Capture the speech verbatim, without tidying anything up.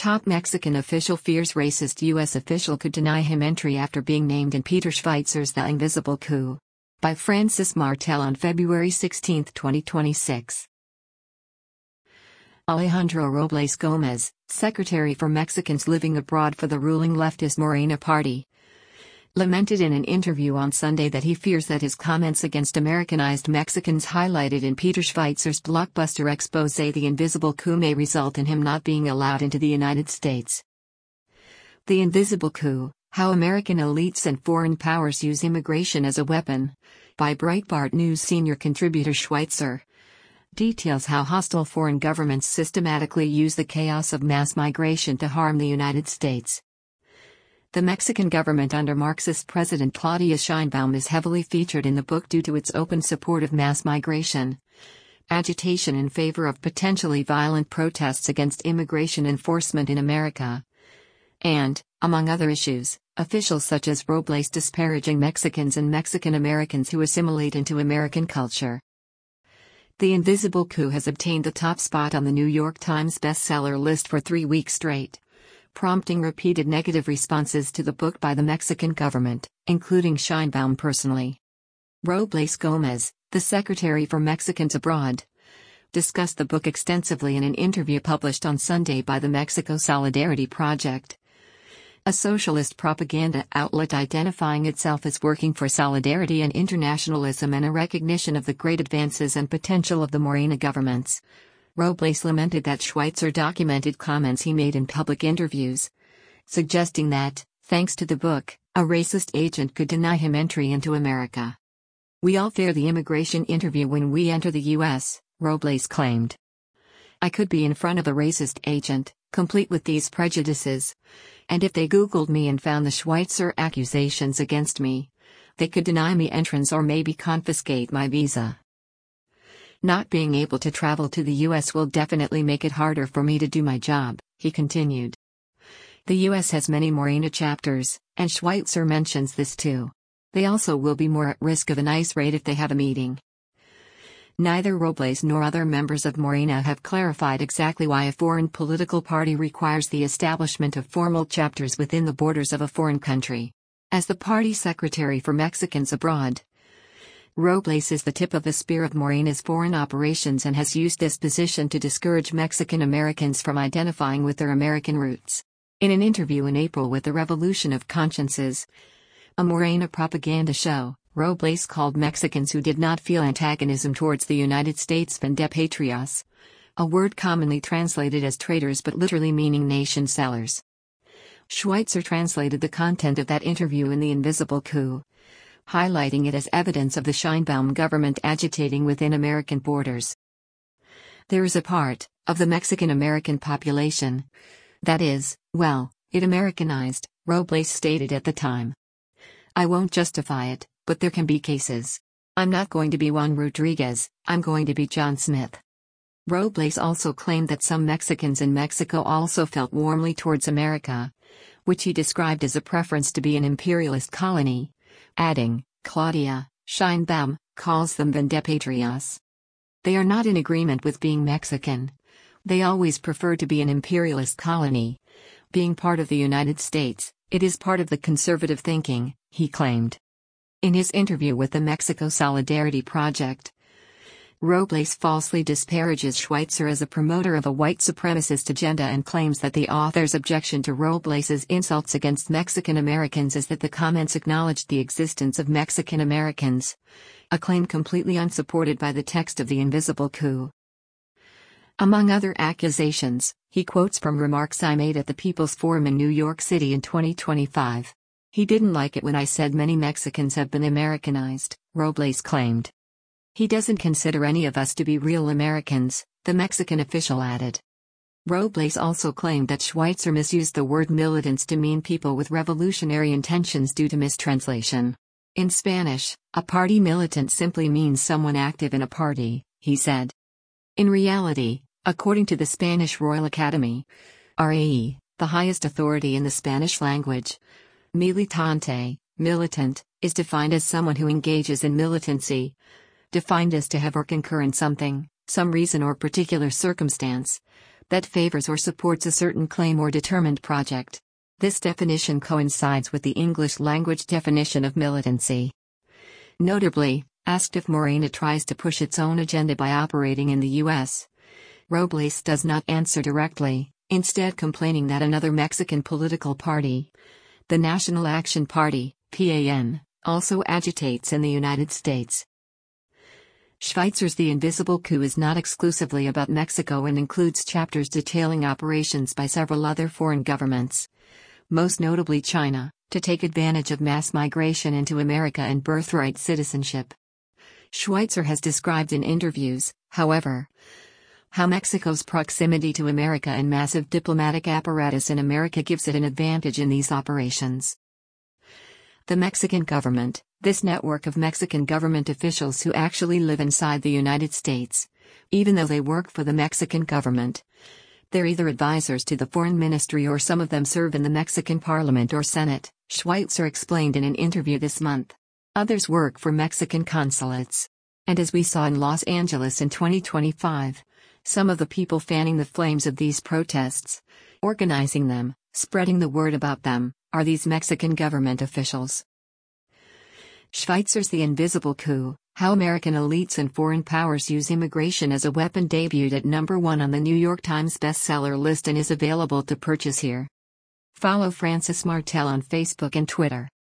Top Mexican official fears racist U S official could deny him entry after being named in Peter Schweitzer's The Invisible Coup. By Francis Martel on February sixteenth, twenty twenty-six. Alejandro Robles Gomez, Secretary for Mexicans living abroad for the ruling leftist Morena Party, lamented in an interview on Sunday that he fears that his comments against Americanized Mexicans highlighted in Peter Schweitzer's blockbuster expose The Invisible Coup may result in him not being allowed into the United States. The Invisible Coup: How American Elites and Foreign Powers Use Immigration as a Weapon, by Breitbart News senior contributor Schweitzer, details how hostile foreign governments systematically use the chaos of mass migration to harm the United States. The Mexican government under Marxist President Claudia Sheinbaum is heavily featured in the book due to its open support of mass migration, agitation in favor of potentially violent protests against immigration enforcement in America, and, among other issues, officials such as Robles disparaging Mexicans and Mexican Americans who assimilate into American culture. The Invisible Coup has obtained the top spot on the New York Times bestseller list for three weeks straight, prompting repeated negative responses to the book by the Mexican government, including Sheinbaum personally. Robles Gomez, the Secretary for Mexicans Abroad, discussed the book extensively in an interview published on Sunday by the Mexico Solidarity Project, a socialist propaganda outlet identifying itself as working for solidarity and internationalism and a recognition of the great advances and potential of the Morena governments. Robles lamented that Schweitzer documented comments he made in public interviews, suggesting that, thanks to the book, a racist agent could deny him entry into America. "We all fear the immigration interview when we enter the U S, Robles claimed. "I could be in front of a racist agent, complete with these prejudices, and if they Googled me and found the Schweitzer accusations against me, they could deny me entrance or maybe confiscate my visa. Not being able to travel to the U S will definitely make it harder for me to do my job," he continued. The U S has many Morena chapters, and Schweitzer mentions this too. They also will be more at risk of an ICE raid if they have a meeting. Neither Robles nor other members of Morena have clarified exactly why a foreign political party requires the establishment of formal chapters within the borders of a foreign country. As the party secretary for Mexicans Abroad, Robles is the tip of the spear of Morena's foreign operations and has used this position to discourage Mexican Americans from identifying with their American roots. In an interview in April with the Revolution of Consciences, a Morena propaganda show, Robles called Mexicans who did not feel antagonism towards the United States vendepatrias, a word commonly translated as traitors but literally meaning nation sellers. Schweitzer translated the content of that interview in The Invisible Coup, highlighting it as evidence of the Sheinbaum government agitating within American borders. "There is a part of the Mexican American population that is, well, it Americanized," Robles stated at the time. "I won't justify it, but there can be cases. I'm not going to be Juan Rodriguez, I'm going to be John Smith." Robles also claimed that some Mexicans in Mexico also felt warmly towards America, which he described as a preference to be an imperialist colony, adding, "Claudia Sheinbaum calls them vendepatrias. They are not in agreement with being Mexican. They always prefer to be an imperialist colony. Being part of the United States, it is part of the conservative thinking," he claimed. In his interview with the Mexico Solidarity Project, Robles falsely disparages Schweitzer as a promoter of a white supremacist agenda and claims that the author's objection to Robles's insults against Mexican Americans is that the comments acknowledged the existence of Mexican Americans, a claim completely unsupported by the text of The Invisible Coup. Among other accusations, he quotes from remarks I made at the People's Forum in New York City in twenty twenty-five. "He didn't like it when I said many Mexicans have been Americanized," Robles claimed. "He doesn't consider any of us to be real Americans," the Mexican official added. Robles also claimed that Schweitzer misused the word militants to mean people with revolutionary intentions due to mistranslation. "In Spanish, a party militant simply means someone active in a party," he said. In reality, according to the Spanish Royal Academy, R A E, the highest authority in the Spanish language, militante, militant, is defined as someone who engages in militancy, defined as to have or concur in something, some reason or particular circumstance, that favors or supports a certain claim or determined project. This definition coincides with the English language definition of militancy. Notably, asked if Morena tries to push its own agenda by operating in the U S, Robles does not answer directly, instead complaining that another Mexican political party, the National Action Party, P A N, also agitates in the United States. Schweizer's The Invisible Coup is not exclusively about Mexico and includes chapters detailing operations by several other foreign governments, most notably China, to take advantage of mass migration into America and birthright citizenship. Schweitzer has described in interviews, however, how Mexico's proximity to America and massive diplomatic apparatus in America gives it an advantage in these operations. The Mexican government, this network of Mexican government officials who actually live inside the United States, even though they work for the Mexican government, they're either advisors to the foreign ministry or some of them serve in the Mexican parliament or Senate, Schweitzer explained in an interview this month. Others work for Mexican consulates. And as we saw in Los Angeles in twenty twenty-five, some of the people fanning the flames of these protests, organizing them, spreading the word about them, are these Mexican government officials. Schweitzer's The Invisible Coup, How American Elites and Foreign Powers Use Immigration as a Weapon debuted at number one on the New York Times bestseller list and is available to purchase here. Follow Francis Martel on Facebook and Twitter.